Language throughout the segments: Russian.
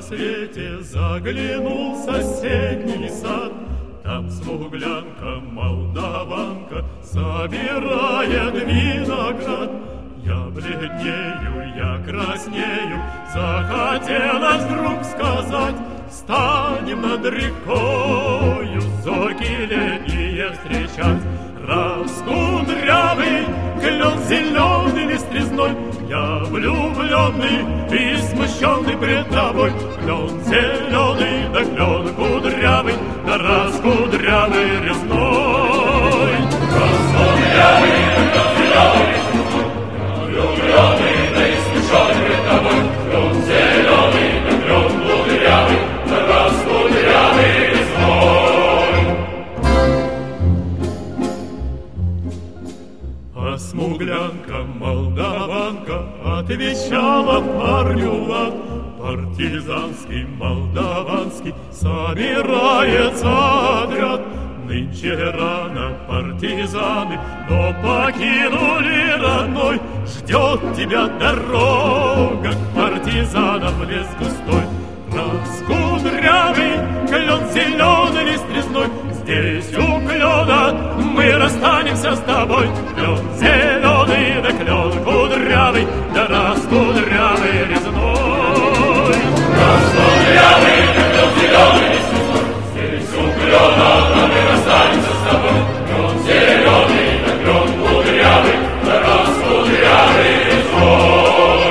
рассвете заглянул в соседний сад. Там смуглянка, молдаванка собирает виноград. Я бледнею, я краснею, захотелось вдруг сказать: станем над рекою зорьки летние встречать. Раскудрявый клен зеленый лист-резной, я влюбленный и смущенный пред тобой. Клен зеленый, да клен кудрявый, да раскудрявый резной. Раскудрявый, да клен зеленый, влюбленный, да и смущенный пред тобой. Клен зеленый, да клен кудрявый, да раскудрявый резной. А смуглянка, молдаванка отвечала парню в лад: партизанский, молдаванский собирается отряд. Нынче рано партизаны, но покинули родной. Ждет тебя дорога к партизанам в лес густой. Раскудрявый клен зеленый лист резной, здесь у клена мы расстанемся с тобой. Клен зеленый, да клен кудрявый, да раскудрявый резной. Раскудрявый, да клен зеленый лист резной, здесь у клена мы расстанемся с тобой. Клен зеленый, да клен кудрявый, да раскудрявый резной.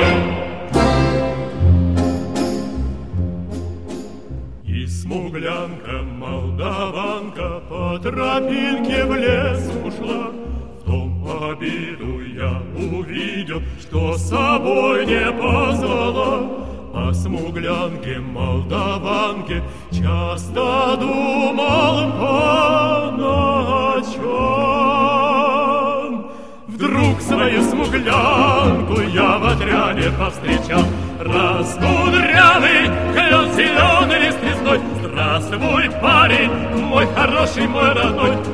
И смуглянка, молдаванка по тропинке в лес ушла. В том обиду я увидел, что с собой не позвала. О смуглянке, молдаванке часто думал по ночам. Вдруг свою смуглянку я в отряде повстречал. Раскудрявый клен зеленый лист резной, здравствуй, парень, мой хороший, мой родной.